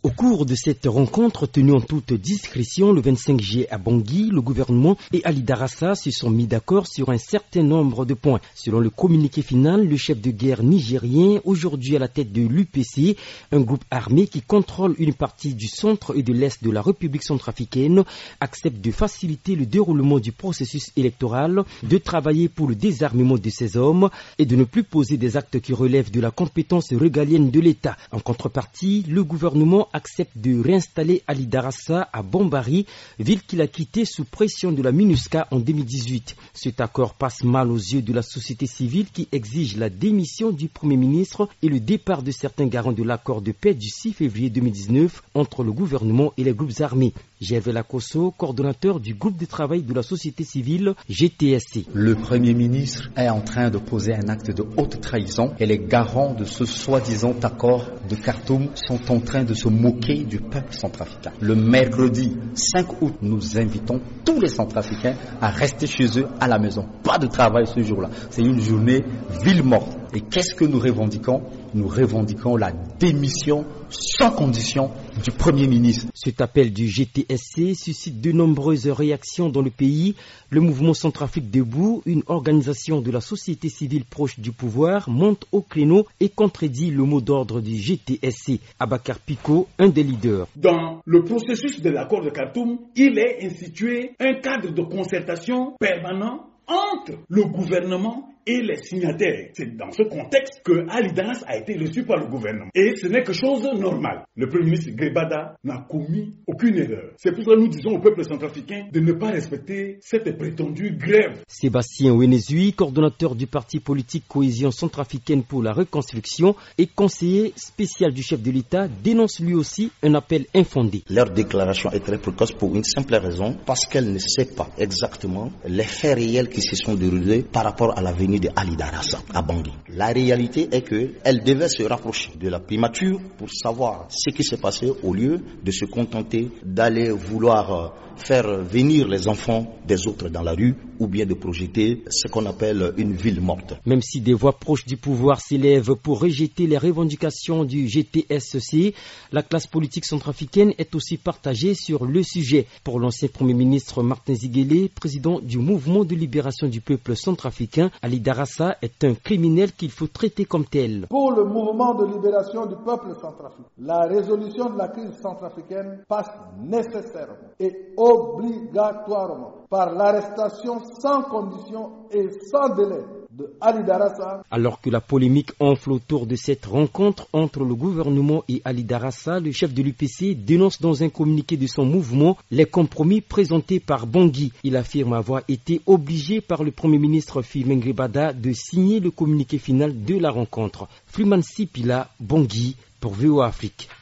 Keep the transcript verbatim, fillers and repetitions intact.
Au cours de cette rencontre tenue en toute discrétion le vingt-cinq juillet à Bangui, le gouvernement et Ali Darassa se sont mis d'accord sur un certain nombre de points. Selon le communiqué final, le chef de guerre nigérien, aujourd'hui à la tête de l'U P C, un groupe armé qui contrôle une partie du centre et de l'est de la République centrafricaine, accepte de faciliter le déroulement du processus électoral, de travailler pour le désarmement de ces hommes et de ne plus poser des actes qui relèvent de la compétence régalienne de l'État. En contrepartie, le gouvernement accepte de réinstaller Ali Darassa à Bambari, ville qu'il a quittée sous pression de la MINUSCA en deux mille dix-huit. Cet accord passe mal aux yeux de la société civile qui exige la démission du Premier ministre et le départ de certains garants de l'accord de paix du six février deux mille dix-neuf entre le gouvernement et les groupes armés. Gervais Lacosso, coordonnateur du groupe de travail de la société civile G T S C. Le Premier ministre est en train de poser un acte de haute trahison et les garants de ce soi-disant accord de Khartoum sont en train de se moquer du peuple centrafricain. Le mercredi cinq août, nous invitons tous les centrafricains à rester chez eux à la maison. Pas de travail ce jour-là. C'est une journée ville morte. Et qu'est-ce que nous revendiquons? Nous revendiquons la démission sans condition du Premier ministre. Cet appel du G T S C suscite de nombreuses réactions dans le pays. Le mouvement Centrafrique Debout, une organisation de la société civile proche du pouvoir, monte au créneau et contredit le mot d'ordre du G T S C. Abakar Pico, un des leaders. Dans le processus de l'accord de Khartoum, il est institué un cadre de concertation permanent entre le gouvernement et les signataires. C'est dans ce contexte que Ali Darassa a été reçu par le gouvernement. Et ce n'est que chose normale. Le Premier ministre Gbada n'a commis aucune erreur. C'est pour ça que nous disons au peuple centrafricain de ne pas respecter cette prétendue grève. Sébastien Ouenezui, coordonnateur du parti politique Cohésion centrafricaine pour la reconstruction et conseiller spécial du chef de l'État, dénonce lui aussi un appel infondé. Leur déclaration est très précoce pour une simple raison, parce qu'elle ne sait pas exactement les faits réels qui se sont déroulés par rapport à l'avenir de Ali Darassa à Bangui. La réalité est qu'elle devait se rapprocher de la primature pour savoir ce qui s'est passé au lieu de se contenter d'aller vouloir faire venir les enfants des autres dans la rue ou bien de projeter ce qu'on appelle une ville morte. Même si des voix proches du pouvoir s'élèvent pour rejeter les revendications du G T S C, la classe politique centrafricaine est aussi partagée sur le sujet. Pour l'ancien Premier ministre Martin Ziguélé, président du mouvement de libération du peuple centrafricain, Ali Darassa est un criminel qu'il faut traiter comme tel. Pour le mouvement de libération du peuple centrafricain, la résolution de la crise centrafricaine passe nécessairement et obligatoirement par l'arrestation sans condition et sans délai de Ali Darassa. Alors que la polémique enfle autour de cette rencontre entre le gouvernement et Ali Darassa, le chef de l'U P C dénonce dans un communiqué de son mouvement les compromis présentés par Bangui. Il affirme avoir été obligé par le Premier ministre Firmin Gbada de signer le communiqué final de la rencontre. Freeman Sipila, Bangui, pour V O A Afrique.